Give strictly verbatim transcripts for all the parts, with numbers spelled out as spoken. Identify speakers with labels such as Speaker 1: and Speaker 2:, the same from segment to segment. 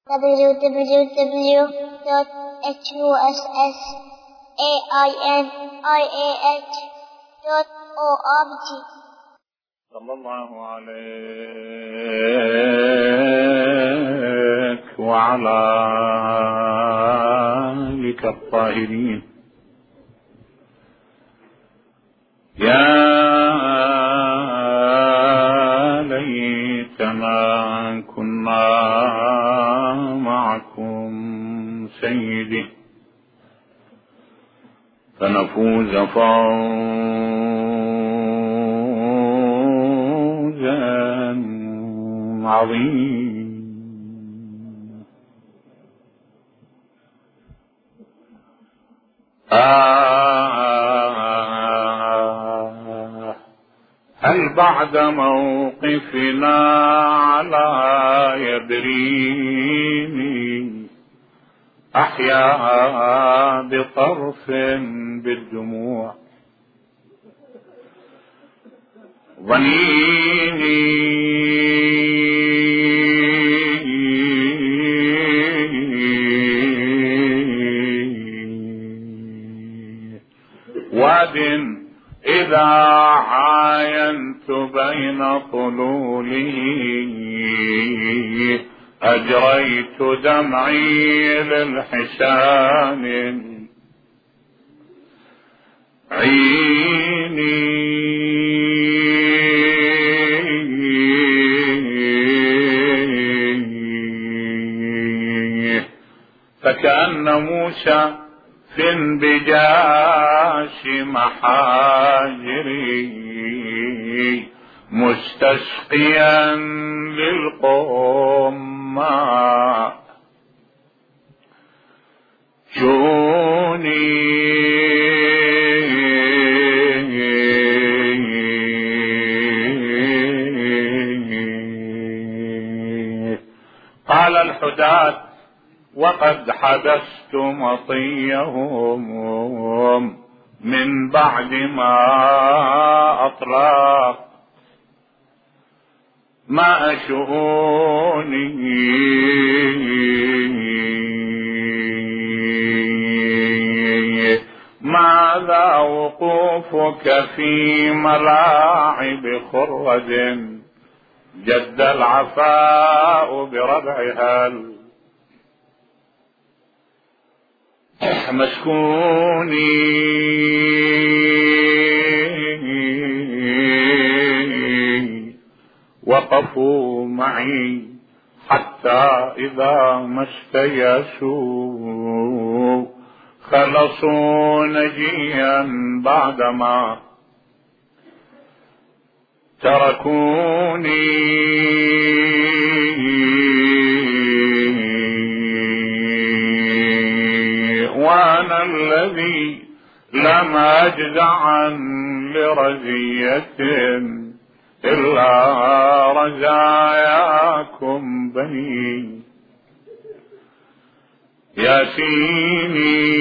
Speaker 1: w w w dot h u s s a i n i a h dot org.
Speaker 2: صلى الله عليك وعلى آلك الطاهرين. يا ليتنا كنا معكم سيدي فنفوز فوزا عظيما. آه هل بعد موقفنا على يدريني أحيا بطرف بالدموع ظنيني واد إذا عاينت بين طلوله أجريت دمعي للحسان عيني فكأن موسى في انبجاش محاجري مستسقيا للقوم ماء جوني قال الحداة وقد حدثت مطيهم من بعد ما أطلق ما أشؤوني ماذا وقوفك في ملاعب خرد جد العفاء بربعها مسكوني وقفوا معي حتى إذا ما استيأسوا خلصوا نجيا بعدما تركوني وأنا الذي لم أجزع لرزية إلا رزاياكم بني ياسيني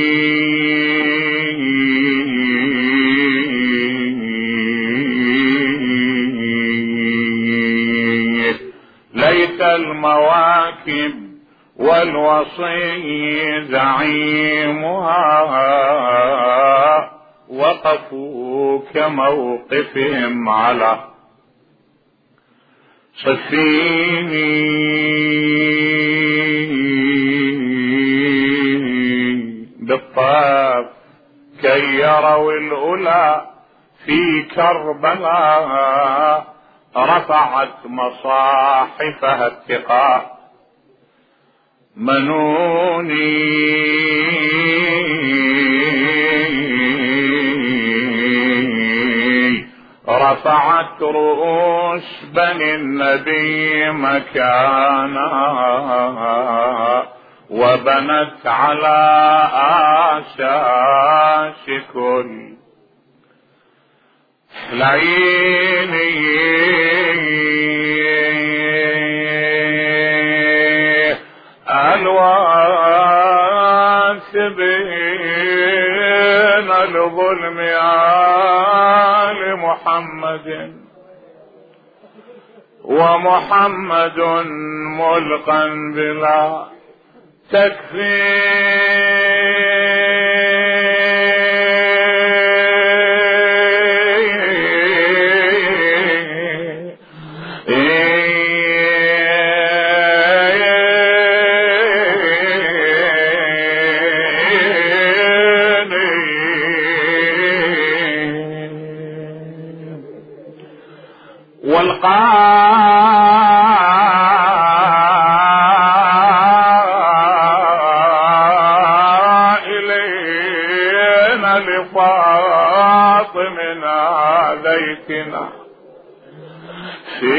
Speaker 2: ليت المواكب والوصي زعيمها وقفوا كموقفهم على صفيني بالطاف كي يروا الأولى في كربلاء رفعت مصاحفها اتقاء منوني رفعت رؤوس بني النبي مكانها وبنت على آساس كل لعيني الواثبين الظلم آل محمد ومحمد ملقا بلا والقائلين لفاطمنا ذيتنا في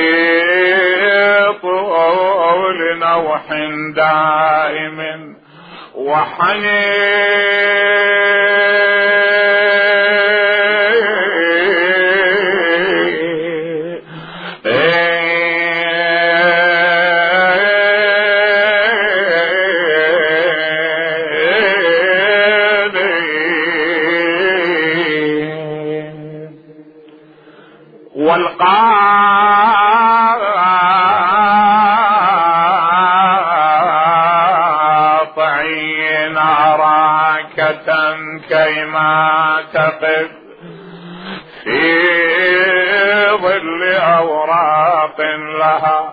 Speaker 2: طول نوح دائم وحنين والقاطعين راكة كيما تقف في ظل أوراق لها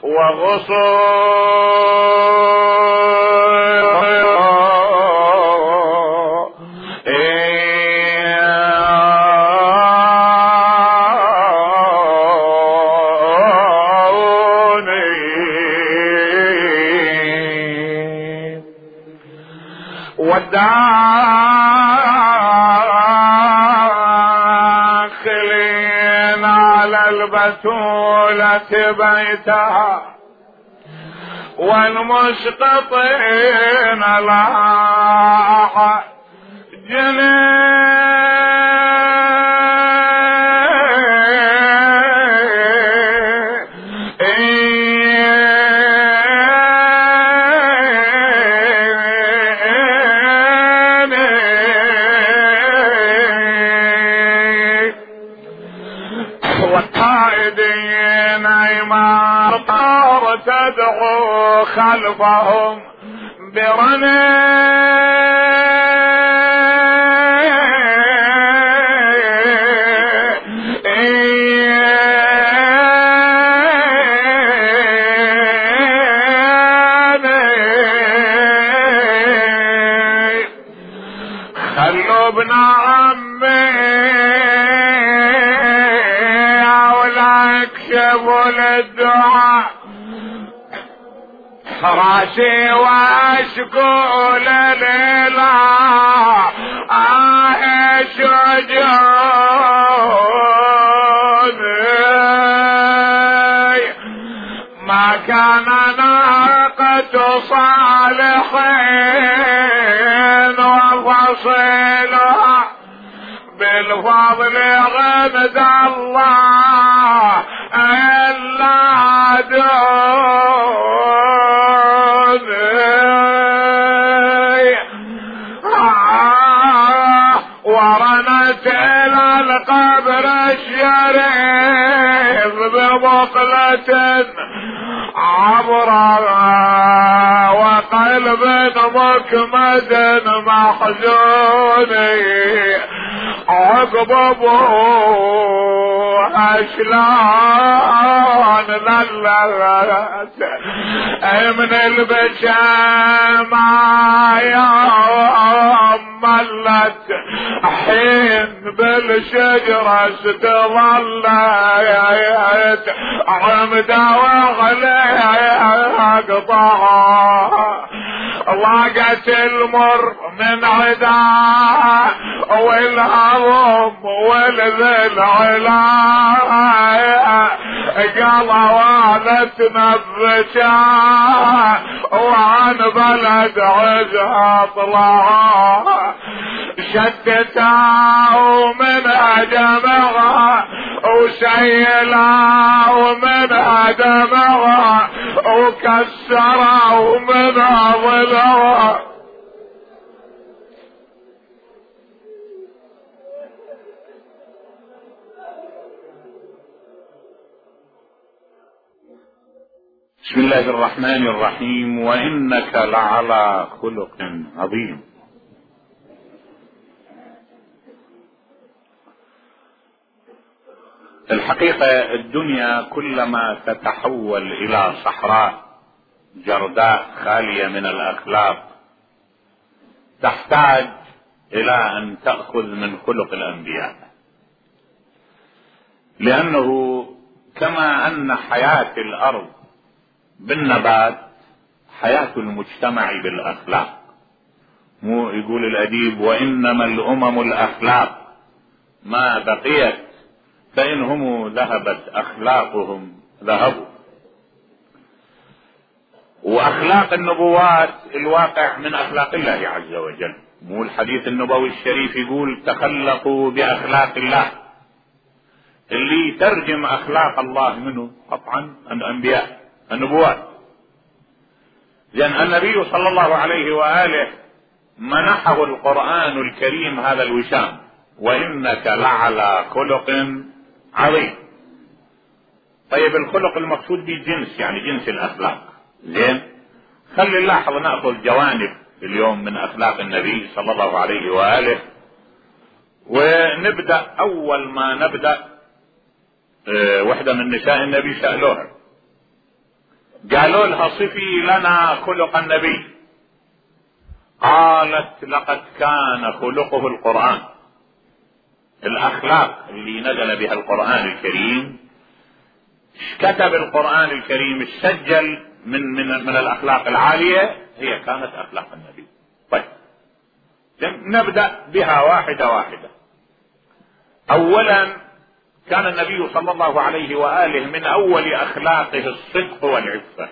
Speaker 2: والداخلين على البتولة بيتها والمسقطين لها والقائدين عمار تدعو خلفهم برني خلوا ابن عمي اكشفوا للدعاء راسي واشكو لله آه شجوني ما كان ناقة صالحين وفصيلها بالفضل غمد الله إلا دوني آه ورنت إلى القبر الشريف ببقلة عبرا وقلب مكمد محزوني عقب ابوها شلون ظلت من البشامة يوم ملت حين بالشجرة ستظلت عمدا وغليها قطعها ضاقت المر من عداها والهضم والذل علاها قلوانت نفسها وعن بلد عزها طلعها شتتا ومنها دمغها وسيلا ومنها دمغها وكسرها ومنها ضلعها
Speaker 3: بسم الله الرحمن الرحيم. وإنك لعلى خلق عظيم. الحقيقة الدنيا كلما تتحول إلى صحراء جرداء خالية من الأخلاق تحتاج إلى أن تأخذ من خلق الأنبياء، لأنه كما أن حياة الأرض بالنبات حياة المجتمع بالأخلاق. مو يقول الأديب: وإنما الأمم الأخلاق ما بقيت فإنهم ذهبت أخلاقهم ذهبوا. وأخلاق النبوات الواقع من أخلاق الله عز وجل. مو الحديث النبوي الشريف يقول: تخلقوا بأخلاق الله. اللي يترجم أخلاق الله منه قطعا الأنبياء النبوات. لأن النبي صلى الله عليه وآله منحه القرآن الكريم هذا الوشام: وإنك لعلى خلق عظيم. طيب الخلق المقصود به جنس، يعني جنس الأخلاق. زين، خلي نلاحظ نأخذ جوانب اليوم من أخلاق النبي صلى الله عليه وآله. ونبدأ أول ما نبدأ اه وحدة من نساء النبي سألوها، قالوا لها: صفي لنا خلق النبي. قالت: لقد كان خلقه القرآن. الأخلاق اللي نزل بها القرآن الكريم، كتب القرآن الكريم سجل من من من الأخلاق العالية، هي كانت أخلاق النبي. طيب نبدأ بها واحدة واحدة. أولا كان النبي صلى الله عليه وآله من أول أخلاقه الصدق والعفة.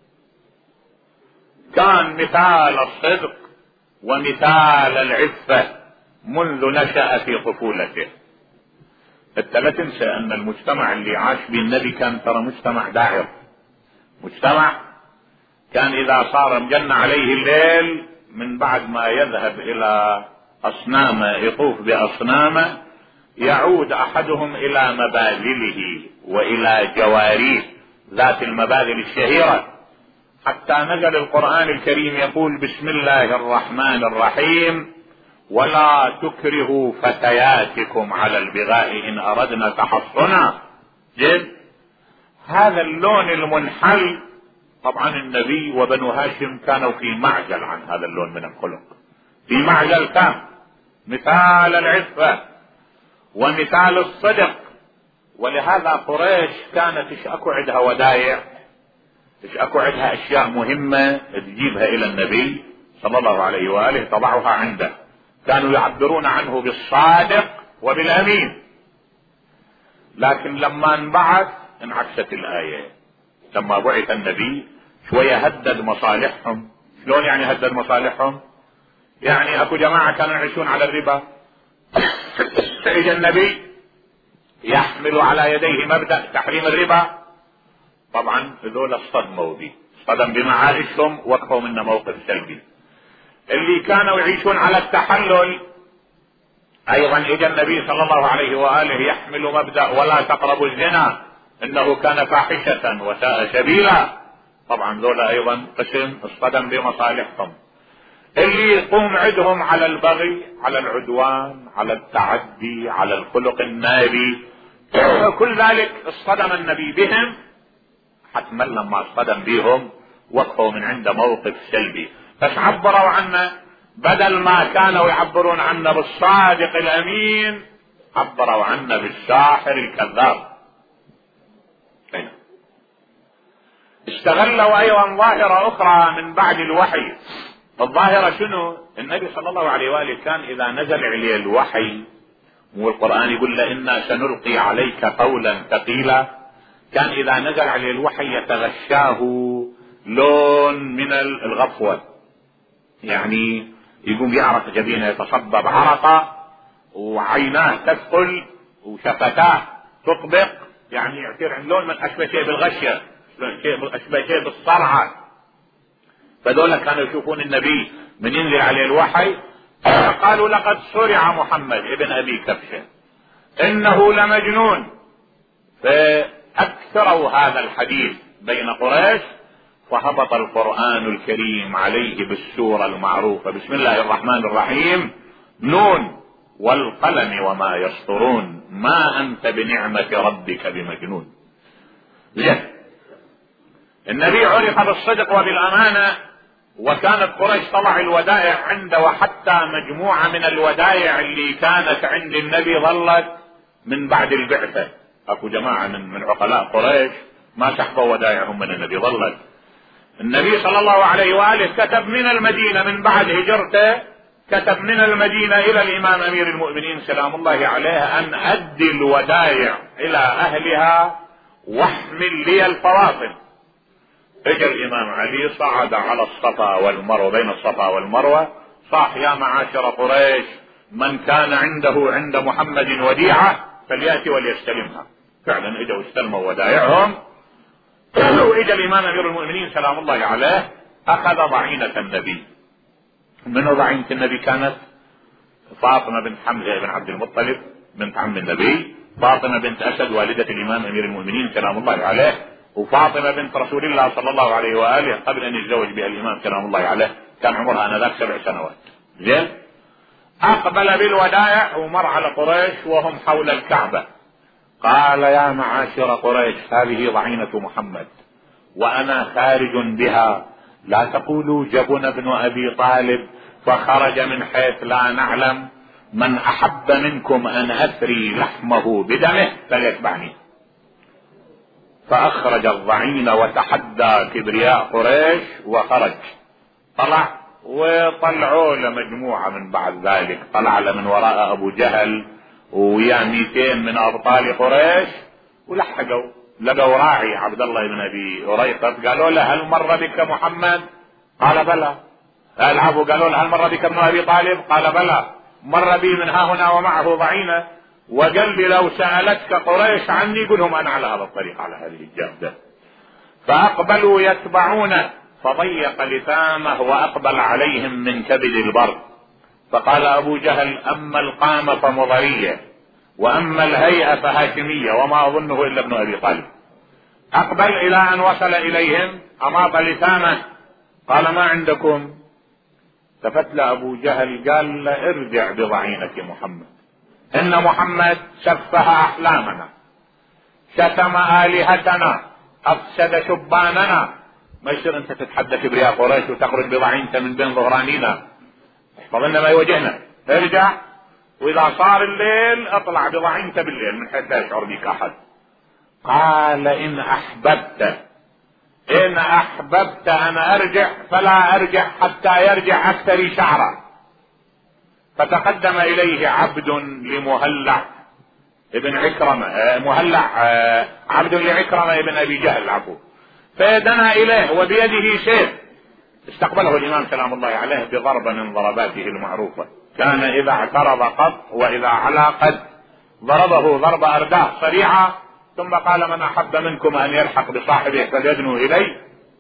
Speaker 3: كان مثال الصدق ومثال العفة منذ نشأ في طفولته. انت لا تنسى ان المجتمع اللي عاش به النبي كان ترى مجتمع داعر، مجتمع كان اذا صار مجن عليه الليل من بعد ما يذهب الى اصنامه يطوف باصنامه، يعود احدهم الى مباذله والى جواريه ذات المباذل الشهيرة، حتى نزل القرآن الكريم يقول: بسم الله الرحمن الرحيم: ولا تكرهوا فتياتكم على البغاء إن أردنا تحصنا. جد هذا اللون المنحل. طبعا النبي وبنو هاشم كانوا في معزل عن هذا اللون من الخلق، في معزل تام. مثال العفة ومثال الصدق. ولهذا قريش كانت تشأكو عندها ودايع، تشأكو عندها أشياء مهمة تجيبها إلى النبي صلى الله عليه وآله تضعها عنده. كانوا يعبرون عنه بالصادق وبالأمين. لكن لما انبعث انعكست الآية. لما بعث النبي شوية هدد مصالحهم. شلون يعني هدد مصالحهم؟ يعني اكو جماعة كانوا يعيشون على الربا، فإجا النبي يحمل على يديه مبدأ تحريم الربا. طبعا هذول اصطدموا به، اصطدم بمعايشهم، وقفوا منه موقف سلبي. اللي كانوا يعيشون على التحلل ايضا اجى النبي صلى الله عليه وآله يحمل مبدأ ولا تقربوا الزنا انه كان فاحشة وساء سبيلا. طبعا ذولا ايضا قسم اصطدم بمصالحهم. اللي يقوم عندهم على البغي، على العدوان، على التعدي، على الخلق النابي، كل ذلك اصطدم النبي بهم. حتما لما اصطدم بهم وقفوا من عنده موقف سلبي، بس عبروا عنه بدل ما كانوا يعبرون عنه بالصادق الامين، عبروا عنه بالساحر الكذاب. استغلوا ايضا ظاهرة اخرى من بعد الوحي. الظاهرة شنو؟ النبي صلى الله عليه وآله كان اذا نزل عليه الوحي والقرآن يقول له انا سنلقي عليك قولا ثقيلا، كان اذا نزل عليه الوحي يتغشاه لون من الغفوة، يعني يقوم يعرق جبينه يتصبب عرقا، وعيناه تثقل، وشفتاه تطبق، يعني يعتبر عن لون من اشبه شيء بالغشية، اشبه شيء بالصرعة. فدول كانوا يشوفون النبي من ينزل عليه الوحي قالوا لقد صرع محمد ابن ابي كبشة، انه لمجنون. فاكثروا هذا الحديث بين قريش فهبط القرآن الكريم عليه بالسورة المعروفة: بسم الله الرحمن الرحيم، نون والقلم وما يسطرون، ما أنت بنعمة ربك بمجنون. ليه؟ النبي عرف بالصدق وبالأمانة، وكانت قريش طلع الودائع عنده، وحتى مجموعة من الودائع اللي كانت عند النبي ظلت من بعد البعثة. اكو جماعة من من عقلاء قريش ما سحبوا ودائعهم من النبي، ظلت. النبي صلى الله عليه وآله كتب من المدينة من بعد هجرته، كتب من المدينة إلى الإمام أمير المؤمنين سلام الله عليه أن أدي الودائع إلى أهلها واحمل لي الفواطم. اجى الإمام علي صعد على الصفا والمروة، بين الصفا والمروة، صاح: يا معاشر قريش، من كان عنده عند محمد وديعة فليأتي وليستلمها. فعلا اجوا استلموا ودائعهم. واجى الإمام أمير المؤمنين سلام الله عليه أخذ ضعينة النبي. من ضعينة النبي كانت فاطمة بنت حمزة بن عبد المطلب بنت عم النبي، فاطمة بنت أسد والدة الإمام أمير المؤمنين سلام الله عليه، وفاطمة بنت رسول الله صلى الله عليه وآله قبل أن يتزوج بها الإمام سلام الله عليه، كان عمرها آنذاك سبع سنوات. زين. أقبل بالودائع ومر على قريش وهم حول الكعبة. قال: يا معاشر قريش، هذه ضعينة محمد وأنا خارج بها، لا تقولوا جبن ابن أبي طالب فخرج من حيث لا نعلم، من أحب منكم أن أثري لحمه بدمه فليتبعني. فأخرج الضعين وتحدى كبرياء قريش وخرج. طلع وطلعوا لمجموعة من بعد ذلك، طلع من وراء أبو جهل ويا مئتين من أبطال قريش، ولحقوا لقوا راعي عبد الله بن أبي أريقط. قالوا له: هل مر بك محمد؟ قال: بلى. العبوا. قالوا له: هل مر بك ابن أبي طالب؟ قال: بلى. مر بي من ها هنا ومعه ضعينة، وقال لي لو سألتك قريش عني قل لهم أنا على هذا الطريق، على هذه الجادة. فأقبلوا يتبعونه، فضيق لثامه وأقبل عليهم من كبد البر. فقال أبو جهل: أما القامة فمضرية، وأما الهيئة فهاشمية، وما أظنه إلا ابن أبي طالب. أقبل إلى أن وصل إليهم، أماط لثامه، قال: ما عندكم؟ تفتل أبو جهل قال: ارجع بضعينة محمد، إن محمد سفه أحلامنا، شتم آلهتنا، أفسد شباننا. ما يصير أنت تتحدى كبرياء قريش وتخرج بضعينة من بين ظهرانينا، احفظ لنا ما يواجهنا. ارجع، وإذا صار الليل اطلع بضعينة بالليل من حيث لا يشعر بك أحد. قال: إن أحببت إن أحببت أن أرجع فلا أرجع حتى يرجع أكثر شعرا. فتقدم إليه عبد لمهلع ابن عكرمة، مهلع عبد لعكرمة ابن أبي جهل عفو، فيدنا إليه وبيده سيف. استقبله الإمام سلام الله عليه بضربة من ضرباته المعروفة، كان إذا اعترض قط وإذا علا قد، ضربه ضربة أرداء سريعة، ثم قال: من أحب منكم أن يلحق بصاحبه فليدنو إليه.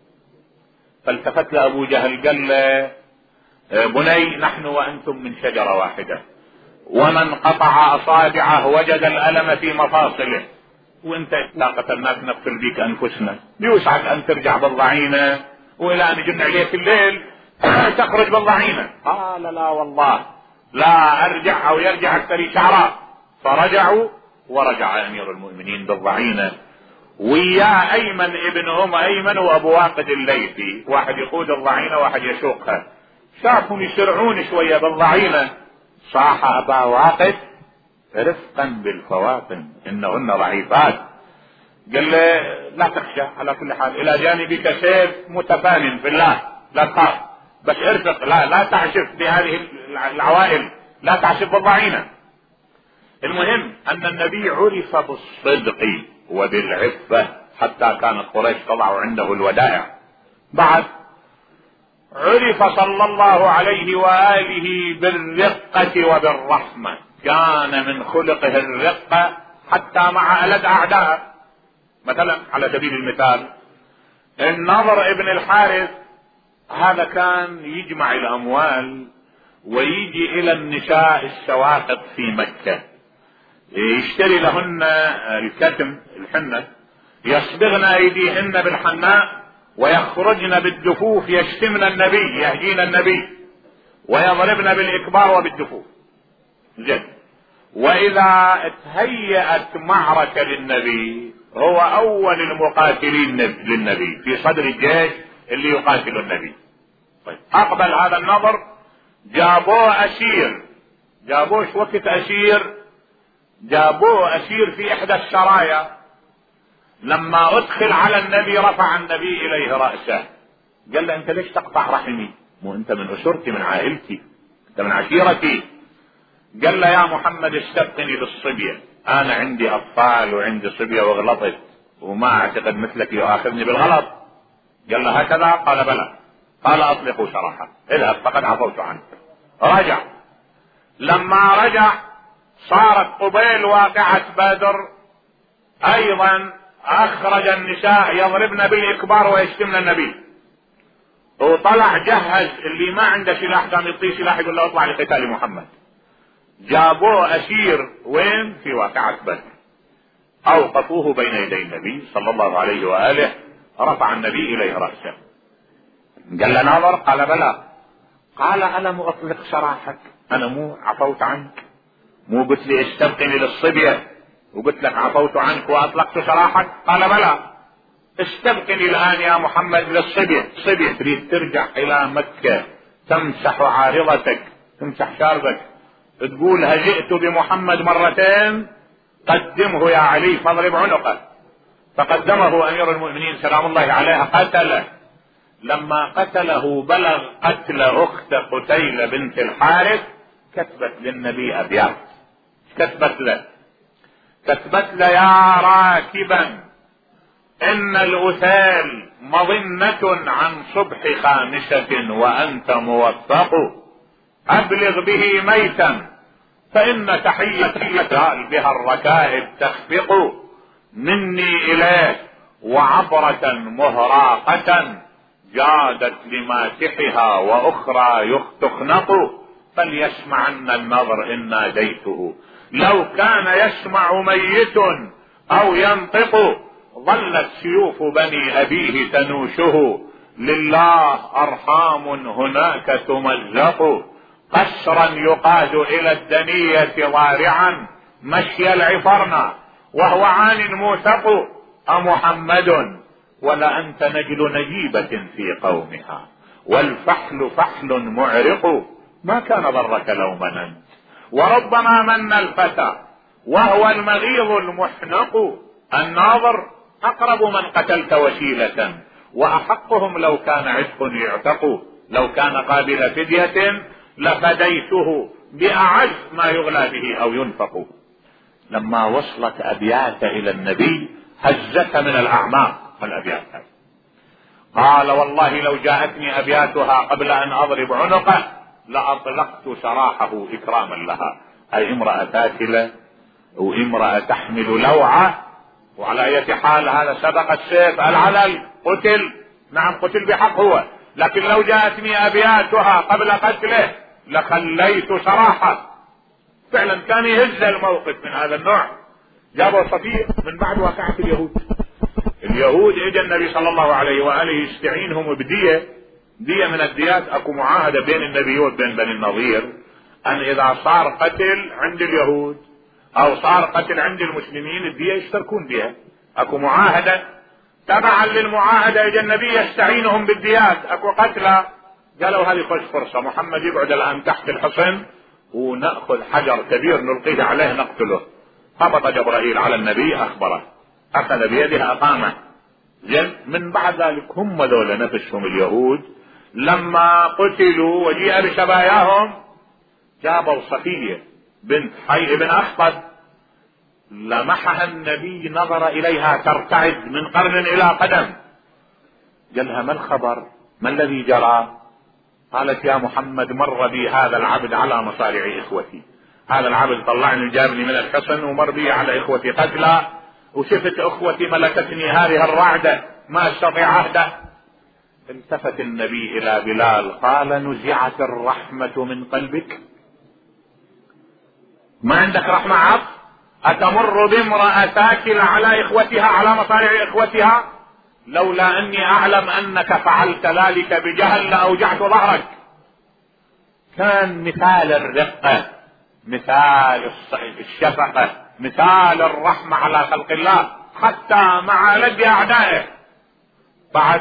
Speaker 3: فالتفت لأبو جهل قال له: بني، نحن وأنتم من شجرة واحدة، ومن قطع أصابعه وجد الألم في مفاصله، وانت لا قتلناك نقتل بك أنفسنا، بيوسعك أن ترجع بالضعينة وإلى أن يجن عليك الليل تخرج بالضعينة. قال: لا والله لا أرجع أو يرجع أكثر شعرا. فرجعوا، ورجع أمير المؤمنين بالضعينة، ويا أيمن ابنهم أيمن وأبو واقد الليثي، واحد يقود الضعينة واحد يسوقها. شافهم يسرعون شوية بالضعينة، صاح أبا واقد: رفقا بالفواطم إنهن ضعيفات. قال له: لا تخشى، على كل حال إلى جانبك سيف متفان في الله، لا تخاف، بس ارفق، لا لا تعشف بهذه العوائل، لا تعشف بالضعينة. المهم أن النبي عرف بالصدق وبالعفة، حتى كانت قريش تضع عنده الودائع. بعد عرف صلى الله عليه وآله بالرقة وبالرحمة، كان من خلقه الرقة حتى مع ألد أعداء. مثلا على سبيل المثال النضر ابن الحارث، هذا كان يجمع الأموال ويجي إلى النساء السواقط في مكة، يشتري لهن الكتم الحنة، يصبغن أيديهن بالحناء ويخرجن بالدفوف يشتمن النبي يهجين النبي ويضربن بالإكبار وبالدفوف. جد. وإذا تهيأت معركة للنبي هو أول المقاتلين للنبي في صدر الجيش اللي يقاتل النبي. طيب أقبل هذا النظر، جابوه أسير، جابوه وقت أسير، جابوه أسير في إحدى السرايا. لما أدخل على النبي رفع النبي إليه رأسه، قال له أنت ليش تقطع رحمي؟ مو أنت من أسرتي، من عائلتي، أنت من عشيرتي. قال له يا محمد استبقني بالصبية، أنا عندي أطفال وعندي صبية وغلطت وما أعتقد مثلك يؤاخذني بالغلط. قال له هكذا؟ قال بلى. قال أطلقوا سراحه، اذهب فقد عفوت عنك. رجع. لما رجع صارت قبيل واقعة بدر أيضا أخرج النساء يضربن بالإكبار ويشتمن النبي، وطلع جهز اللي ما عنده سلاح كان يطيع سلاح يقول له اطلع لقتال محمد. جابوه أسير وين؟ في واقعة بدر. أوقفوه بين يدي النبي صلى الله عليه وآله، رفع النبي إليه رأسه. قال له ناظر؟ قال بلى. قال ألم أطلق سراحك؟ أنا مو عفوت عنك؟ مو قلت لي استبقني للصبية وقلت لك عفوت عنك وأطلقت سراحك؟ قال بلى. استبقني الآن يا محمد للصبية. صبية تريد ترجع إلى مكة تمسح عارضتك، تمسح شاربك، تقول هجئت بمحمد مرتين، قدمه يا علي فاضرب عنقه. فقدمه أمير المؤمنين سلام الله عليه قتله. لما قتله بلغ قتل أخت قتيلة بنت الحارث، كتبت للنبي أبيات. كتبت له كتبت له يا راكبا إن الأثال مظنة عن صبح خامسة وأنت موثق، أبلغ به ميتا فإن تحية بها الركائب تخفق، مني إليه وعبرة مهراقة جادت لماسحها وأخرى تخنق، فليسمعن النظر إن ناديته، لو كان يسمع ميت أو ينطق، ظلت سيوف بني أبيه تنوشه، لله أرحام هناك تمزق، قسرا يقاد إلى الدنية ضارعا مشي العفرنا وهو عان موثق، أمحمد ولأنت نجل نجيبة في قومها، والفحل فحل معرق، ما كان ضرك لو مننت، وربما من الفتى وهو المغيظ المحنق، الناظر أقرب من قتلت وسيلة، وأحقهم لو كان عتق يعتق، لو كان قابل فدية لفديته بأعز ما يغلى به أو ينفق. لما وصلت أبيات إلى النبي هزت من الأعماق الأبيات. قال والله لو جاءتني أبياتها قبل أن أضرب عنقه لأطلقت سراحه إكراما لها. أي امرأة تاكلة وامرأة تحمل لوعة، وعلى أي حال هذا سبق السيف العلل قتل، نعم قتل بحق هو، لكن لو جاءتني أبياتها قبل قتله لخليت سراحه. فعلا كان يهز الموقف من هذا النوع. جابوا صفية من بعد واقعة اليهود. اليهود اجى النبي صلى الله عليه وآله يستعينهم بدية، دية من الديات. اكو معاهدة بين النبي وبين بني النضير ان اذا صار قتل عند اليهود او صار قتل عند المسلمين الدية يشتركون بها. اكو معاهدة، تبعا للمعاهدة اجى النبي يستعينهم بالديات. اكو قتلى قالوا هذه خوش فرصة، محمد يقعد الان تحت الحصن ونأخذ حجر كبير نلقيه عليه نقتله. هبط جبرائيل على النبي اخبره، اخذ بيده اقامه. من بعد ذلك هم ذولا نفسهم اليهود لما قتلوا وجيء بشباياهم جابوا صفية بنت حي بن أخطب، لمحها النبي نظر إليها ترتعد من قرن إلى قدم. قالها ما الخبر؟ ما الذي جرى؟ قالت يا محمد مر بي هذا العبد على مصارع إخوتي، هذا العبد طلعني جابني من الحصن ومر بي على إخوتي قتلى، وشفت اخوتي ملكتني هذه الرعدة ما استطيع عهده. التفت النبي الى بلال قال نزعت الرحمة من قلبك؟ ما عندك رحمة عطف؟ اتمر بامرأة تاكل على اخوتها على مصارع اخوتها؟ لولا اني اعلم انك فعلت ذلك بجهل لاوجعت ظهرك. كان مثال الرقة، مثال الشفقة، مثال الرحمة على خلق الله حتى مع لد اعدائه. بعد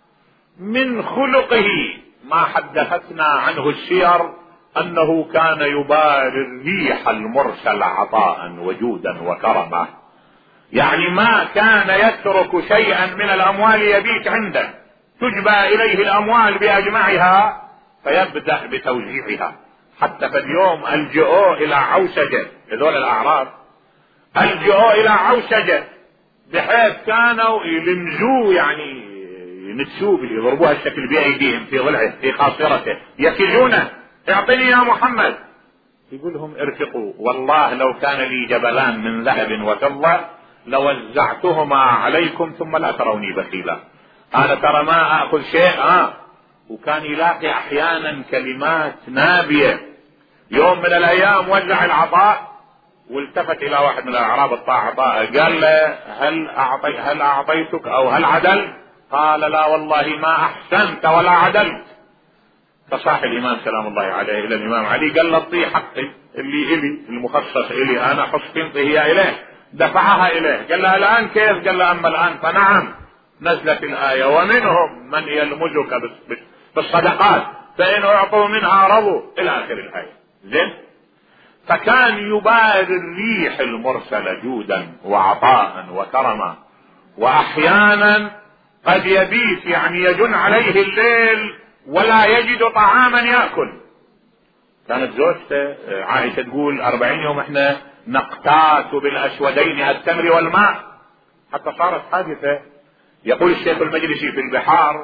Speaker 3: من خلقه ما حدثتنا عنه السير انه كان يباري الريح المرسل عطاء وجودا وكرما، يعني ما كان يترك شيئا من الاموال يبيت عنده، تجبى اليه الاموال باجمعها فيبدأ بتوزيعها. حتى في اليوم الجؤوا الى عوسجة، هذول الاعراب الجؤوا الى عوسجة بحيث كانوا يلمزوه، يعني ينتسوه يضربوها الشكل بايديهم في ضلعه في خاصرته يكلونه، اعطني يا محمد. يقول لهم ارفقوا، والله لو كان لي جبلان من ذهب وفضة لوزعتهما عليكم ثم لا تروني بخيلا. انا ترى ما اخذ شيء. اه وكان يلاقي احيانا كلمات نابية. يوم من الايام وزع العطاء والتفت الى واحد من الاعراب الطاع عطاء، قال له هل اعطي هل اعطيتك او هل عدلت؟ قال لا والله ما احسنت ولا عدلت. فصاح الامام سلام الله عليه الى الامام علي، قال له اعطيه حقي اللي الي المخصص الي انا، حصتي هي اليه، دفعها اليه. قال له الان كيف؟ قال له اما الان فنعم، نزلت الايه ومنهم من يلمزك بالصدقات فان اعطوا منها رضوا الى اخر الايه. زين. فكان يباري الريح المرسل جودا وعطاء وكرما، واحيانا قد يبيت يعني يجن عليه الليل ولا يجد طعاما يأكل. كانت زوجته عائشة تقول أربعين يوم احنا نقتات بالأسودين التمر والماء، حتى صارت حادثة. يقول الشيخ المجلسي في البحار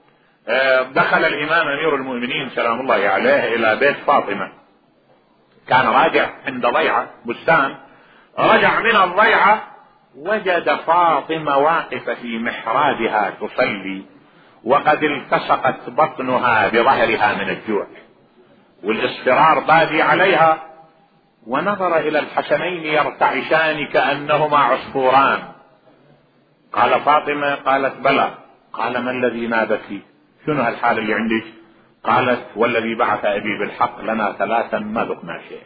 Speaker 3: دخل الإمام أمير المؤمنين سلام الله عليه إلى بيت فاطمة، كان راجع عند ضيعة بستان، رجع من الضيعة وجد فاطمة واقفة في محرابها تصلي وقد التصقت بطنها بظهرها من الجوع والاصفرار بادي عليها، ونظر الى الحسنين يرتعشان كأنهما عصفوران. قال فاطمة؟ قالت بلى. قال ما الذي نابك؟ شنو هالحال اللي عندك؟ قالت والذي بعث ابي بالحق لنا ثلاثا ما ذقنا شيء.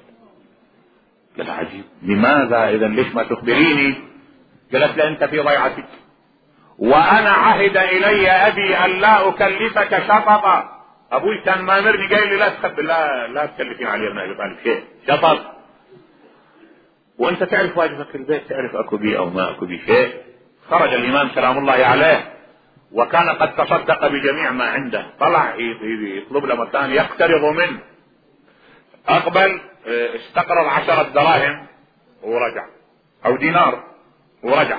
Speaker 3: قال عجيب، لماذا اذا ليش ما تخبريني؟ قالت له انت في ضيعتك وانا عهد الي ابي ان لا اكلفك شططا. ابوي كان ما امرني قال لي لا تخب لا لا تكلفين علي ابن ابي طالب شيء شطط، وانت تعرف واجبك في البيت، تعرف اكو بي او ما اكو بي شيء. خرج الامام سلام الله عليه وكان قد تصدق بجميع ما عنده، طلع يطلب له مكان يقترض منه، اقبل استقرض عشرة دراهم ورجع او دينار ورجع.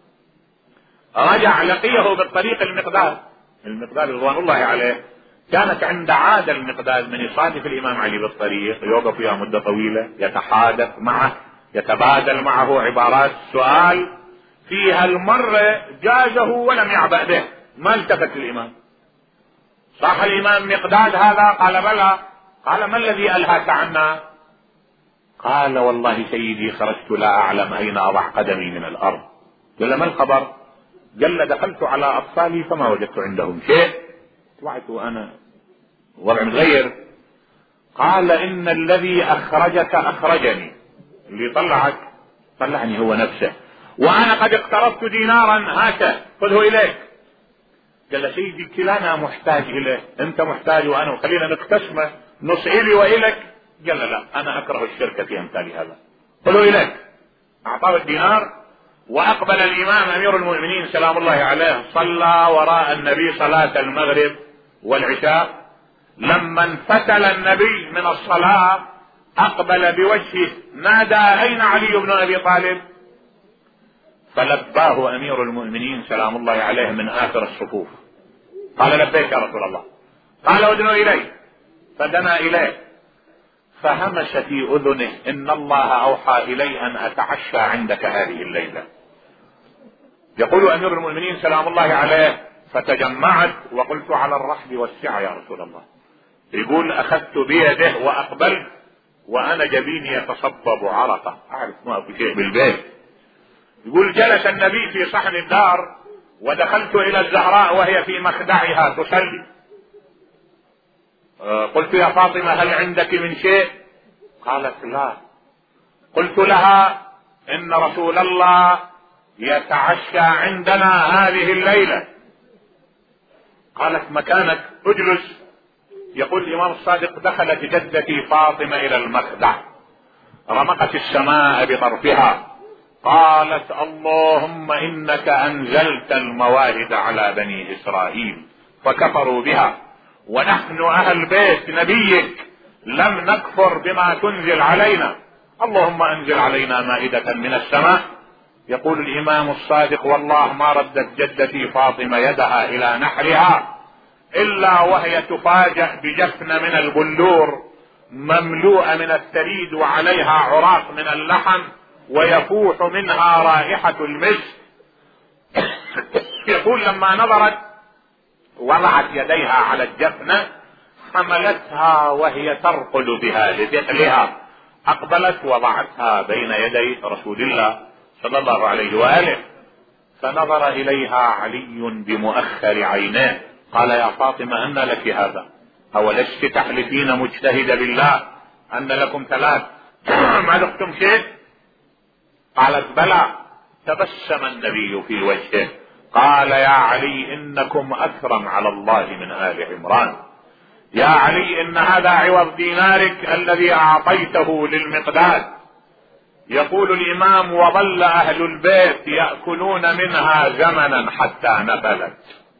Speaker 3: رجع لقيه بالطريق المقداد، المقداد رضوان الله عليه كانت عند عادة المقداد من يصادف الامام علي بالطريق يوقف فيها مدة طويلة يتحادث معه يتبادل معه عبارات سؤال، فيها المرة جازه ولم يعبأ به، ما التفت الامام. صاح الامام مقداد هذا؟ قال بلى. قال ما الذي الهاك عنا؟ قال والله سيدي خرجت لا اعلم اين اضع قدمي من الارض. قال ما الخبر؟ قال دخلت على اطفالي فما وجدت عندهم شيء، طلعت وانا وضع متغير. قال ان الذي اخرجك اخرجني، اللي طلعك طلعني هو نفسه، وانا قد اقترضت دينارا هاته خذه اليك. قال سيدي كلانا محتاج اليه، انت محتاج وانا، خلينا نقتسمه نص الي والك. قال لا انا اكره الشركة في امثال هذا، خذه اليك. اعطاه الدينار واقبل الامام امير المؤمنين سلام الله عليه صلى وراء النبي صلاة المغرب والعشاء. لما انفتل النبي من الصلاة اقبل بوجهه نادى اين علي بن ابي طالب؟ فلباه امير المؤمنين سلام الله عليه من اخر الصفوف، قال لبيك يا رسول الله. قال ادنوا اليه، فدنا اليه فهمس في اذنه ان الله اوحى الي ان اتعشى عندك هذه الليلة. يقول امير المؤمنين سلام الله عليه فتجمعت وقلت على الرحب والسعة يا رسول الله. يقول اخذت بيده واقبلت وانا جبيني يتصبب عرقه، اعرف ما في شيء بالبيت. يقول جلس النبي في صحن الدار ودخلت الى الزهراء وهي في مخدعها تصلي، قلت يا فاطمة هل عندك من شيء؟ قالت لا. قلت لها ان رسول الله يتعشى عندنا هذه الليلة. قالت مكانك اجلس. يقول الامام الصادق دخلت جدتي فاطمة الى المخدع، رمقت السماء بطرفها، قالت اللهم انك انزلت المواهب على بني اسرائيل فكفروا بها، ونحن اهل بيت نبيك لم نكفر بما تنزل علينا، اللهم انزل علينا مائدة من السماء. يقول الامام الصادق والله ما ردت جدتي فاطمة يدها الى نحرها الا وهي تفاجأ بجفن من البلور مملوءة من الثريد وعليها عراق من اللحم ويفوح منها رائحة المسك. يقول لما نظرت وضعت يديها على الجفنة حملتها وهي ترقد بها لثقلها، اقبلت وضعتها بين يدي رسول الله صلى الله عليه وآله، فنظر اليها علي بمؤخر عينيه قال يا فاطمة ان لك هذا؟ اولست تحلفين مجتهد بالله ان لكم ثلاث ما ذقتم شيء؟ قالت بلى. تبسم النبي في وجهه قال يا علي انكم اكرم على الله من آل عمران، يا علي ان هذا عوض دينارك الذي اعطيته للمقداد. يقول الامام وظل اهل البيت يأكلون منها زمنا حتى نبلت.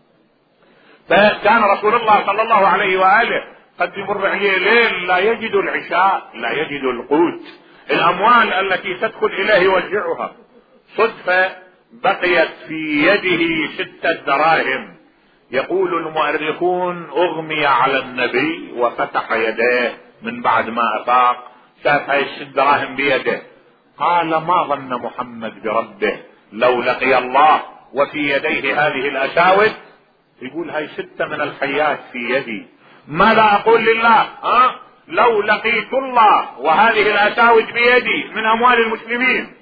Speaker 3: فكان رسول الله صلى الله عليه وآله قد يمر عليه ليل لا يجد العشاء، لا يجد القوت، الاموال التي تدخل اليه يوزعها. صدفة بقيت في يده ستة دراهم. يقول المؤرخون اغمي على النبي وفتح يديه من بعد ما افاق، شاف هاي الست دراهم بيده، قال ما ظن محمد بربه لو لقي الله وفي يديه هذه الاساود؟ يقول هاي ستة من الحيات في يدي، ماذا اقول لله؟ ها لو لقيت الله وهذه الاساود بيدي من اموال المسلمين.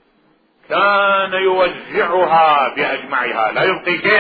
Speaker 3: كان يوزعها باجمعها لا يبقي شيء.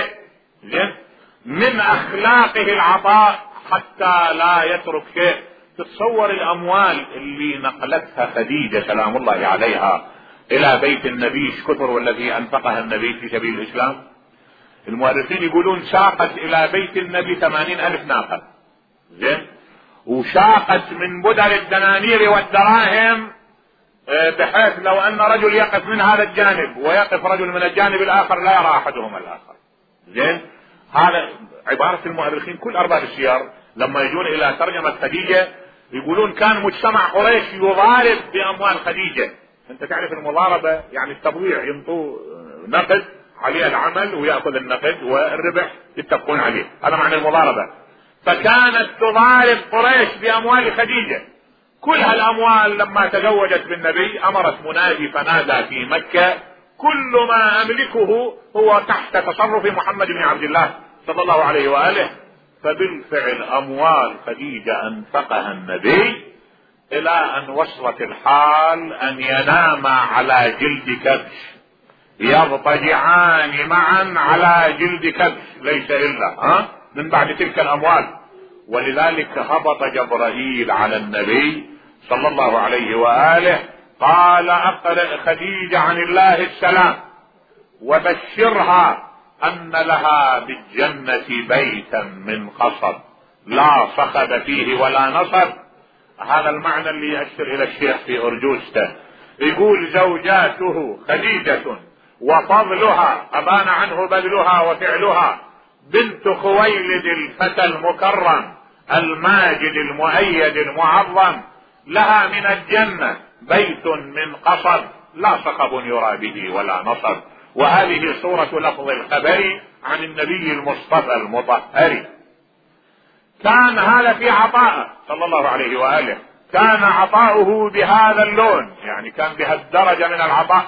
Speaker 3: من اخلاقه العطاء حتى لا يترك شيء. تتصور الاموال اللي نقلتها خديجة سلام الله عليها الى بيت النبي كثر والذي انفقها النبي في سبيل الاسلام. المؤرخين يقولون ساقت الى بيت النبي ثمانين الف ناقة، زين، وشاقت من بدل الدنانير والدراهم بحيث لو ان رجل يقف من هذا الجانب ويقف رجل من الجانب الاخر لا يرى احدهما الاخر. زين، هذا عبارة المؤرخين. كل ارباب السير لما يجون الى ترجمة خديجة يقولون كان مجتمع قريش يضارب باموال خديجة. انت تعرف المضاربة يعني التبويع، ينطوا نقد عليه العمل ويأخذ النقد والربح يتفقون عليه، هذا معنى المضاربة. فكانت تضارب قريش باموال خديجة. كل هالاموال لما تزوجت بالنبي امرت منادي فنادى في مكة كل ما املكه هو تحت تصرف محمد بن عبد الله صلى الله عليه وآله. فبالفعل اموال خديجة انفقها النبي الى ان وصلت الحال ان ينام على جلد كبش، يضطجعان معا على جلد كبش ليس الا ها من بعد تلك الاموال. ولذلك هبط جبرائيل على النبي صلى الله عليه وآله قال اقرئ خديجة عن الله السلام وبشرها ان لها بالجنة بيتا من قصب لا صخب فيه ولا نصب. هذا المعنى اللي يأشر الى الشيخ في ارجوزته. يقول زوجاته خديجة وفضلها ابان عنه بذلها وفعلها بنت خويلد الفتى المكرم الماجد المؤيد المعظم، لها من الجنة بيت من قصب لا صخب يرى به ولا نصب. وهذه صورة لفظ الخبر عن النبي المصطفى المطهر. كان هذا في عطاءه صلى الله عليه وآله، كان عطاؤه بهذا اللون، يعني كان بهالدرجة من العطاء.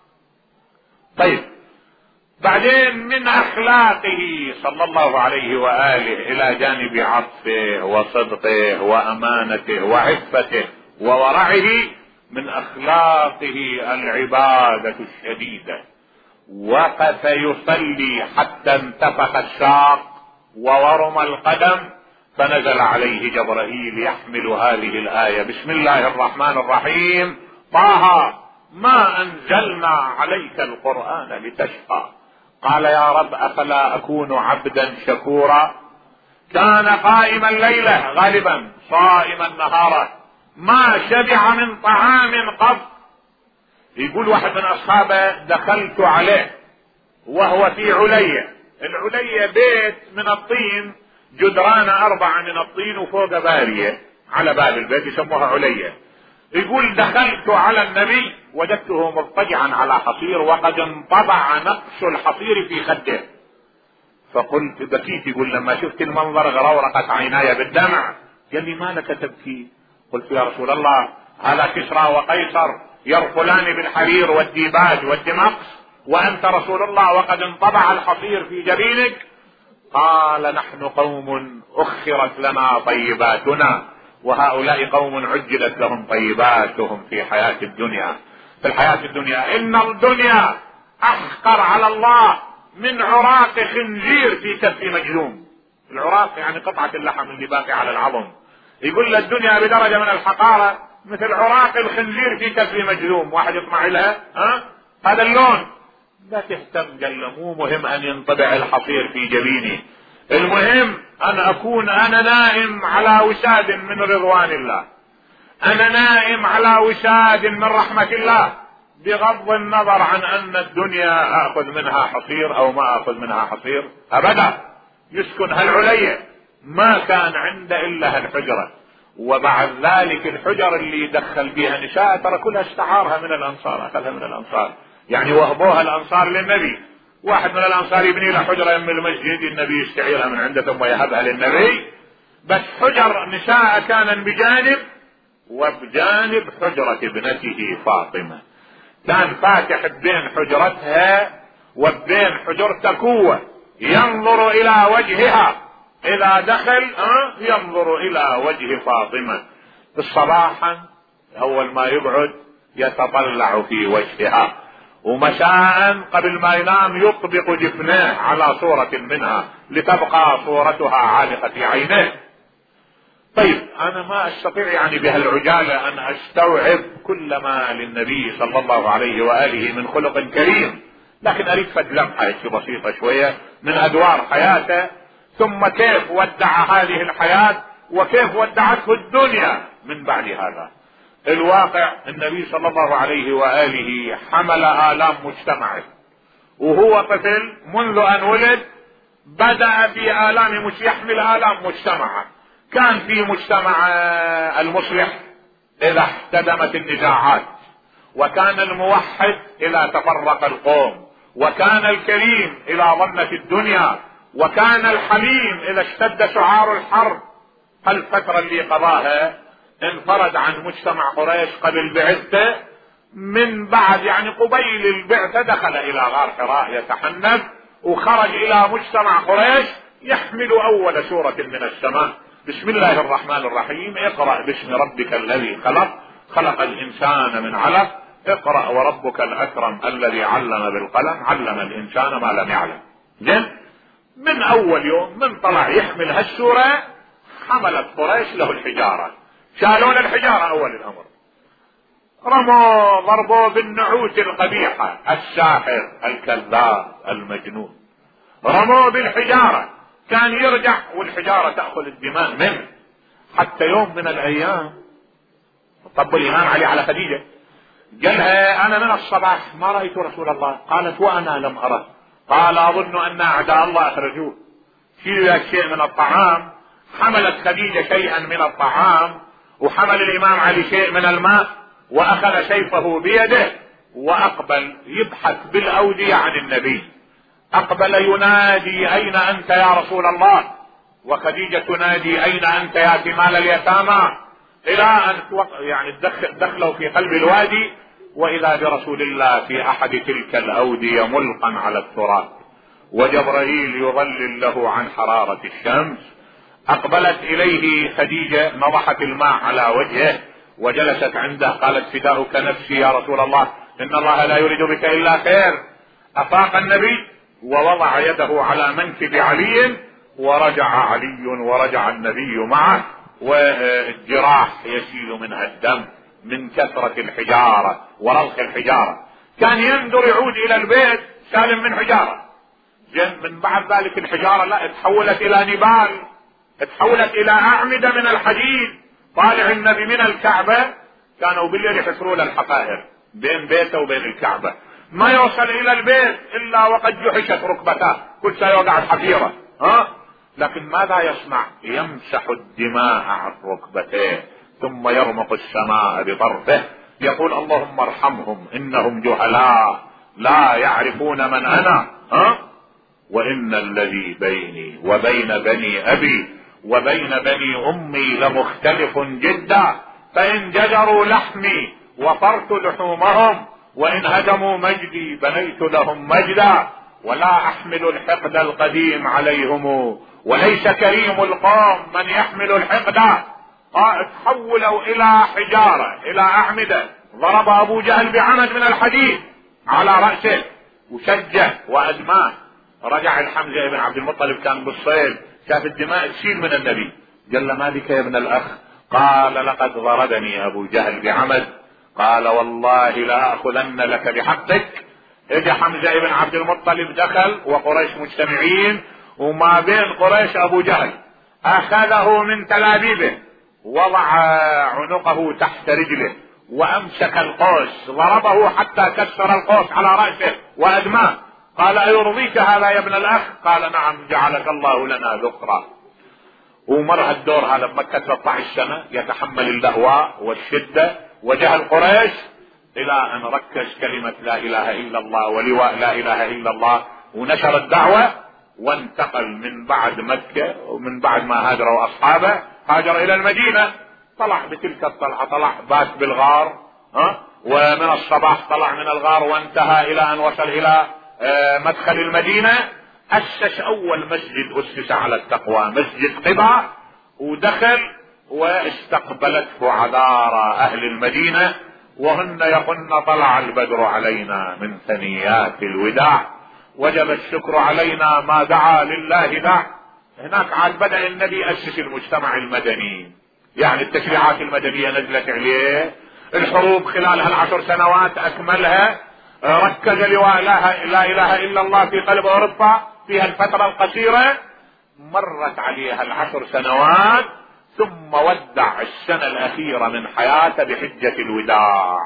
Speaker 3: طيب بعدين من اخلاقه صلى الله عليه وآله الى جانب عطفه وصدقه وامانته وعفته وورعه، من اخلاقه العبادة الشديدة وقف يصلي حتى انتفخ الساق وورم القدم، فنزل عليه جبرائيل يحمل هذه الآية: بسم الله الرحمن الرحيم، طه ما أنزلنا عليك القرآن لتشقى. قال: يا رب أفلا أكون عبدا شكورا؟ كان قائما ليلة غالبا صائما نهارا، ما شبع من طعام قط. يقول واحد من أصحابه: دخلت عليه وهو في علية، العلية بيت من الطين، جدران أربعة من الطين وفوق بارية على باب البيت يسموها علية. يقول: دخلت على النبي وجدته مضطجعا على حصير وقد انطبع نقش الحصير في خده، فقلت بكيت. يقول: لما شفت المنظر غرورقت عيناي بالدمع. قال لي: ما لك تبكي؟ قلت: يا رسول الله، هذا كسرى وقيصر يرقلان بالحرير والديباج والدمقس، وأنت رسول الله وقد انطبع الحصير في جبينك. قال: نحن قوم أخرت لنا طيباتنا، وهؤلاء قوم عجلت لهم طيباتهم في حياة الدنيا. في الحياة الدنيا إن الدنيا أحقر على الله من عراق خنزير في كف مجذوم. العراق يعني قطعة اللحم اللي باقي على العظم. يقول الدنيا بدرجة من الحقارة مثل عراق الخنزير في كف مجذوم، واحد يطمع لها ها هذا اللون. لا تهتم، قال مو مهم ان ينطبع الحصير في جبيني، المهم ان اكون انا نائم على وساد من رضوان الله، انا نائم على وساد من رحمة الله، بغض النظر عن ان الدنيا اخذ منها حصير او ما اخذ منها حصير ابدا. يسكن هالعلية، ما كان عنده الا هالحجرة، وبعد ذلك الحجر اللي دخل بها نساء ترى كلها استعارها من الانصار، اخذها من الانصار، يعني وهبوها الانصار للنبي. واحد من الانصار يبني له حجرة يم المسجد، النبي يستعيرها من عنده ثم يهبها للنبي. بس حجر نساء كان بجانب، وبجانب حجرة ابنته فاطمة، كان فاتح بين حجرتها وبين حجرته كوة ينظر الى وجهها، اذا دخل أه ينظر الى وجه فاطمة. في الصباح اول ما يقعد يتطلع في وجهها، ومساء قبل ما ينام يطبق جفناه على صورة منها لتبقى صورتها عالقة في عينيه. طيب انا ما استطيع يعني بهالعجالة ان استوعب كل ما للنبي صلى الله عليه وآله من خلق كريم، لكن اريد فد لمحة بسيطة شوية من ادوار حياته، ثم كيف ودع هذه الحياة وكيف ودعته الدنيا من بعد هذا. الواقع النبي صلى الله عليه وآله حمل آلام مجتمعه، وهو طفل منذ ان ولد بدأ في آلام، مش يحمل آلام مجتمعه. كان في مجتمع المصلح اذا احتدمت النزاعات، وكان الموحد اذا تفرق القوم، وكان الكريم اذا ضنت الدنيا، وكان الحليم اذا اشتد سعار الحرب. الفترة اللي قضاها انفرد عن مجتمع قريش قبل بعثته، من بعد يعني قبيل البعثة دخل الى غار حراء يتحنث، وخرج الى مجتمع قريش يحمل اول سورة من السماء: بسم الله الرحمن الرحيم، اقرأ باسم ربك الذي خلق، خلق الانسان من علق، اقرأ وربك الاكرم الذي علم بالقلم، علم الانسان ما لم يعلم. جن من اول يوم من طلع يحمل هالسورة حملت قريش له الحجارة، شالون الحجارة اول الامر، رموا ضربوا بالنعوت القبيحة، الساحر الكذاب المجنون، رموا بالحجارة، كان يرجع والحجارة تأخذ الدماء منه. حتى يوم من الايام طب الامام علي على خديجة، قالها: انا من الصباح ما رأيت رسول الله. قالت: وانا لم اره. قال: اظن ان اعداء الله اخرجوه. شيء شيء من الطعام، حملت خديجة شيئا من الطعام، وحمل الامام علي شيء من الماء، واخذ سيفه بيده واقبل يبحث بالاودية عن النبي. اقبل ينادي: اين انت يا رسول الله؟ وخديجة تنادي: اين انت يا ثمال اليتامى؟ الى ان يعني دخلوا في قلب الوادي، واذا برسول الله في احد تلك الاودية ملقا على التراب، وجبرائيل يظلل له عن حرارة الشمس. اقبلت اليه خديجة، نضحت الماء على وجهه وجلست عنده، قالت: فداؤك نفسي يا رسول الله، ان الله لا يريد بك الا خير، افاق النبي ووضع يده على منكب علي، ورجع علي ورجع النبي معه، والجراح يسيل منها الدم من كثرة الحجارة ورلق الحجارة. كان ينظر يعود الى البيت سالم من حجارة، من بعد ذلك الحجارة لا تحولت الى نبال، تحولت الى اعمدة من الحديد. طالع النبي من الكعبة كانوا بالليل يحفروا له الحفائر بين بيته وبين الكعبة، ما يوصل الى البيت الا وقد جحشت ركبتاه، كل شيء يوقع الحفيرة. ها لكن ماذا يصنع؟ يمسح الدماء عن ركبتيه ثم يرمق السماء بطرفه، يقول اللهم ارحمهم انهم جهلاء لا يعرفون من انا. ها وان الذي بيني وبين بني ابي وبين بني امي لمختلف جدا، فان جزروا لحمي وفرت لحومهم، وان هدموا مجدي بنيت لهم مجدا، ولا احمل الحقد القديم عليهم، وليس كريم القوم من يحمل الحقد. تحولوا الى حجارة الى اعمدة. ضرب ابو جهل بعمد من الحديد على رأسه وشجه وادماه. رجع الحمزة بن عبد المطلب كان بالصيد، شاف الدماء تسيل من النبي، قال له ما بك يا ابن الاخ؟ قال لقد ضربني ابو جهل بعمد. قال والله لا اخذن لك بحقك. اجى حمزة بن عبد المطلب دخل وقريش مجتمعين، وما بين قريش ابو جهل اخذه من تلابيبه، وضع عنقه تحت رجله وامسك القوس، ضربه حتى كسر القوس على رأسه وادماه. قال ايرضيك هذا يا ابن الاخ؟ قال نعم جعلك الله لنا ذكرا. ومر الدور هذا بمكة ثلاثة عشر سنة يتحمل اللهواء والشدة وجهل قريش، الى ان ركز كلمة لا اله الا الله ولواء لا اله الا الله، ونشر الدعوة، وانتقل من بعد مكة ومن بعد ما هاجروا اصحابه هاجر الى المدينة. طلع بتلك الطلعة، طلع بات بالغار، ها ومن الصباح طلع من الغار وانتهى الى ان وصل الى مدخل المدينة. اسس اول مسجد اسس على التقوى، مسجد قباء، ودخل واستقبلته عذارى اهل المدينة، وهن يقولن طلع البدر علينا من ثنيات الوداع، وجب الشكر علينا ما دعا لله داع. هناك عاد بدأ النبي يأسس المجتمع المدني، يعني التشريعات المدنية نزلت عليه، الحروب خلال هالعشر سنوات اكملها، ركز لواء لا اله الا الله في قلب اوروبا في هالفترة القصيرة. مرت عليها العشر سنوات، ثم ودع السنة الاخيرة من حياته بحجة الوداع،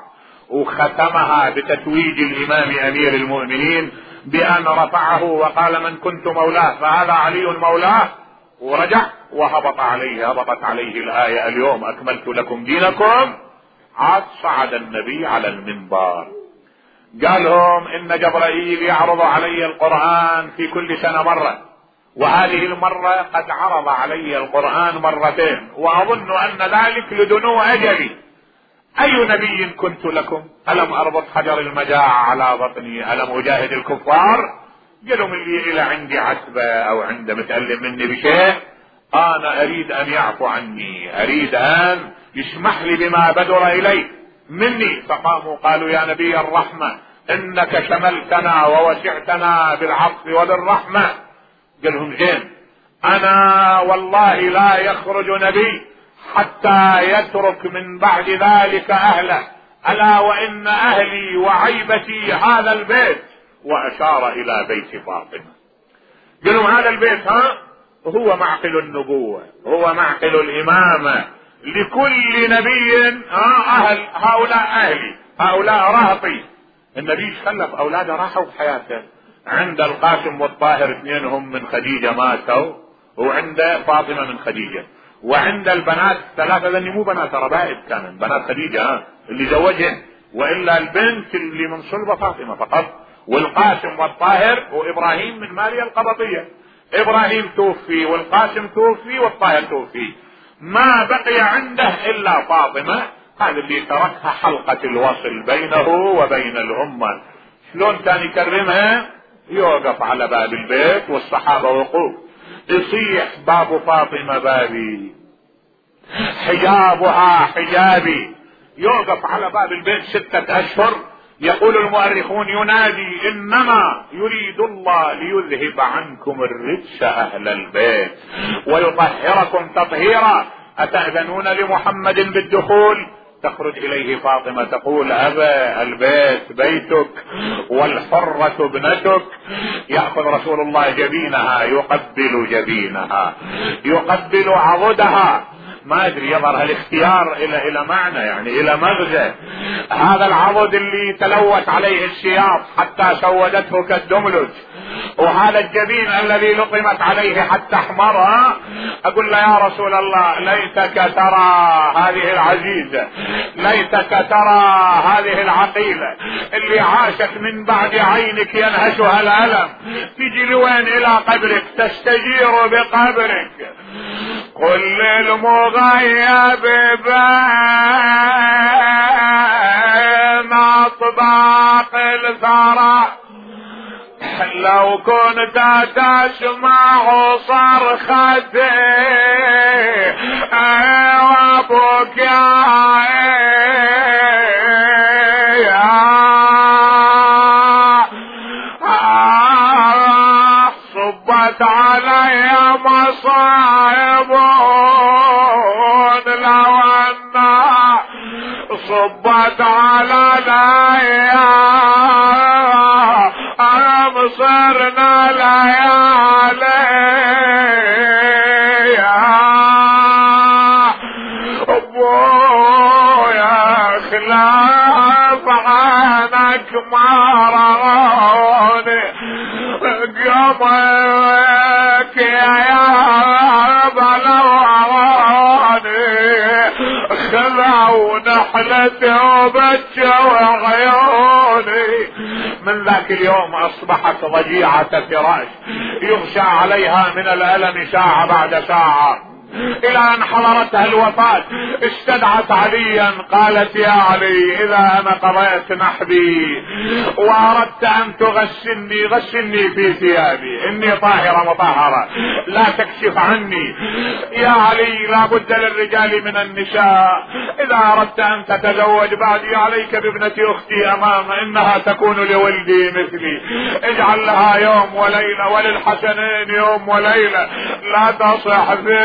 Speaker 3: وختمها بتتويج الامام امير المؤمنين بان رفعه وقال من كنت مولاه فهذا علي مولاه، ورجع وهبط عليه هبطت عليه الآية اليوم اكملت لكم دينكم. عاد صعد النبي على المنبر قال لهم ان جبرائيل يعرض علي القرآن في كل سنة مرة، وهذه المرة قد عرض علي القرآن مرتين، واظن ان ذلك لدنو اجلي. اي نبي كنت لكم؟ الم اربط حجر المجاعة على بطني؟ الم اجاهد الكفار؟ قالوا من لي الى عندي عتبة او عنده متألم مني بشيء، انا اريد ان يعفو عني، اريد ان يسمح لي بما بدر اليه مني. فقاموا قالوا يا نبي الرحمة انك شملتنا ووسعتنا بالعطف وبالرحمة. قال لهم زين، انا والله لا يخرج نبي حتى يترك من بعد ذلك اهله، الا وان اهلي وعيبتي هذا البيت، واشار الى بيت فاطمة. قالوا هذا البيت ها هو معقل النبوة، هو معقل الامامة، لكل نبي ها اهل، هؤلاء اهلي هؤلاء رهطي. النبي خلف اولاده راحوا بحياته، عند القاسم والطاهر اثنينهم من خديجة ماتوا، وعند فاطمة من خديجة، وعند البنات ثلاثة، لاني مو بنات ربائب، كانت بنات خديجة ها اللي زوجهن، والا البنت اللي من صلبة فاطمة فقط، والقاسم والطاهر وابراهيم من ماريا القبطية. ابراهيم توفي والقاسم توفي والطاهر توفي، ما بقي عنده الا فاطمة، هذا اللي تركها حلقة الوصل بينه وبين الامة. شلون كان يكرمها؟ يوقف على باب البيت والصحابة وقوف، يصيح باب فاطمة بابي، حجابها حجابي، يوقف على باب البيت ستة اشهر يقول المؤرخون ينادي انما يريد الله ليذهب عنكم الرجس اهل البيت ويطهركم تطهيرا. اتأذنون لمحمد بالدخول؟ تخرج اليه فاطمة تقول ابا البيت بيتك والحرة ابنتك. يأخذ رسول الله جبينها يقبل جبينها يقبل عضدها. ما ادري يظهر الاختيار الى الى معنى يعني الى مغزى. هذا العضد اللي تلوت عليه السياط حتى سودته كالدملج، وهذا الجبين الذي لطمت عليه حتى احمرها. اقول له يا رسول الله ليتك ترى هذه العزيزة، ليتك ترى هذه العقيلة اللي عاشت من بعد عينك ينهشها الألم، تجي لوين؟ الى قبرك، تستجير بقبرك. كل المغيب بين اطباق الثرى لو كنت تسمع صرختي وابوك يا صبت علي مصائب لو انها صبت علي صرنا ليالي ابويا خلاف عنك ما رغوني قمك يا بلغوني خذوا نحلتي وبكوا عيوني. من ذاك اليوم اصبحت ضجيعة فراش يغشى عليها من الالم ساعة بعد ساعة، الى ان حضرتها الوفاة. استدعت عليا قالت يا علي اذا انا قضيت نحبي واردت ان تغسلني غسلني في ثيابي، اني طاهرة مطهرة لا تكشف عني. يا علي لا بد للرجال من النساء، اذا اردت ان تتزوج بعدي عليك بابنة اختي امام انها تكون لولدي مثلي. اجعل لها يوم وليلة وللحسنين يوم وليلة، لا تصح في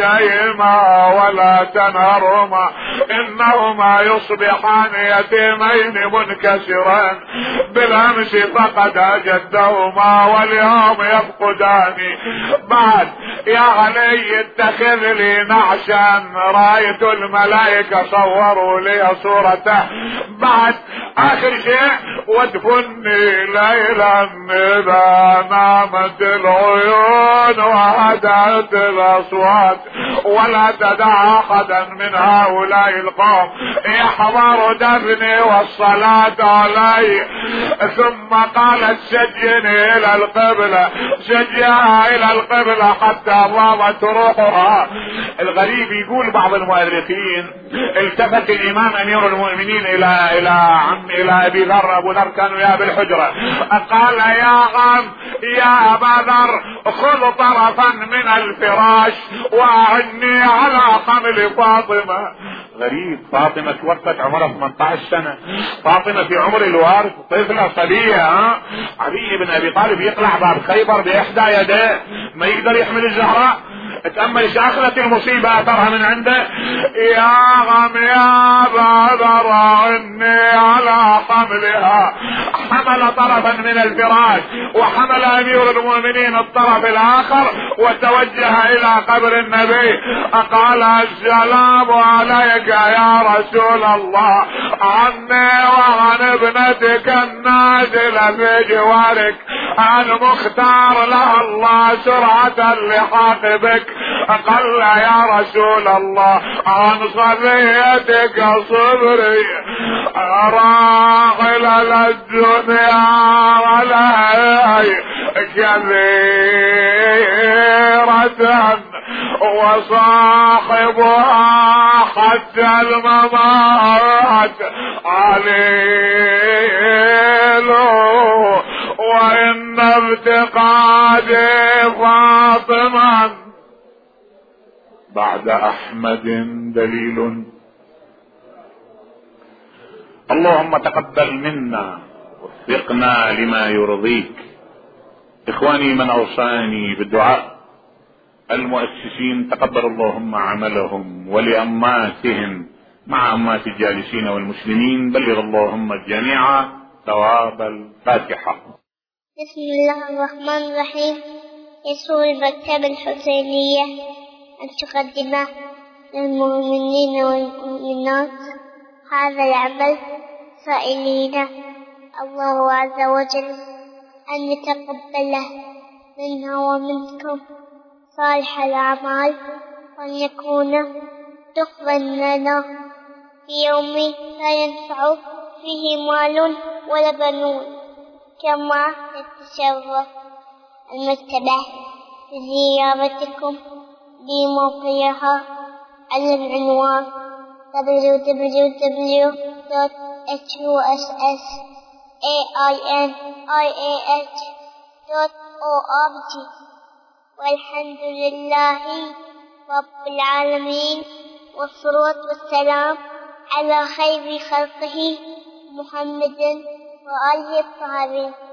Speaker 3: وجههما ولا تنهرهما انهما يصبحان يتيمين منكسرين، بالامس فقد جدهما واليوم يفقدان. بعد يا علي اتخذ لي نعشا رايت الملائكة صوروا لي صورته. بعد اخر شيء وادفني ليلا اذا نامت العيون وهدأت الاصوات ولا تدع احدا من هؤلاء القوم يحضر دفني والصلاة علي. ثم قالت سجني الى القبلة، سجها الى القبلة حتى ضامت روحها. الغريب يقول بعض المؤرخين التفت الامام امير المؤمنين الى الى عم الى ابي ذر، ابو ذر كانوا يا بالحجرة، قال يا عم يا ابا ذر خذ طرفا من الفراش واعني على حمل فاطمة. غريب، فاطمة توفت عمرها ثمانية عشر سنة، فاطمة في عمر الوارث طفلة صبية. ها علي بن ابي طالب يقلع باب خيبر باحدى يديه، ما يقدر يحمل الزهراء. اتأمل ايش اخذت المصيبة اثرها من عنده. يا غم يا بدر اني على حملها. حمل طرفا من الفراش وحمل امير المؤمنين الطرف الاخر وتوجه الى قبر النبي. قال السلام عليك يا رسول الله، عني وعن ابنتك النازلة في جوارك المختار لها الله سرعة اللحاق بك. قال يا رسول الله عن صبيتك صبري راغل للدنيا علي كثيرة وصاحبها حتى الممات عليل، وإن افتقادي فاطمة بعد أحمد دليل اللهم تقبل منا، وفقنا لما يرضيك. اخواني، من اوصاني بالدعاء المؤسسين تقبل اللهم عملهم، ولأماتهم مع أمات الجالسين والمسلمين بلغ اللهم الجميع ثواب الفاتحة.
Speaker 1: بسم الله الرحمن الرحيم. يسر المكتبة الحسينية أن تقدم للمؤمنين والمؤمنات هذا العمل، سائلين الله عز وجل أن يتقبله منا ومنكم صالح الأعمال، وأن يكون دخلا لنا في يوم لا ينفع فيه مال ولا بنون. كما تتشرف المكتبة بزيارتكم بموقعها على العنوان دبليو دبليو دبليو دوت إتش يو إس إس إيه آي إن آي إيه إتش دوت أو آر جي. والحمد لله رب العالمين، والصلاة والسلام على خير خلقه محمد وآله الطاهرين.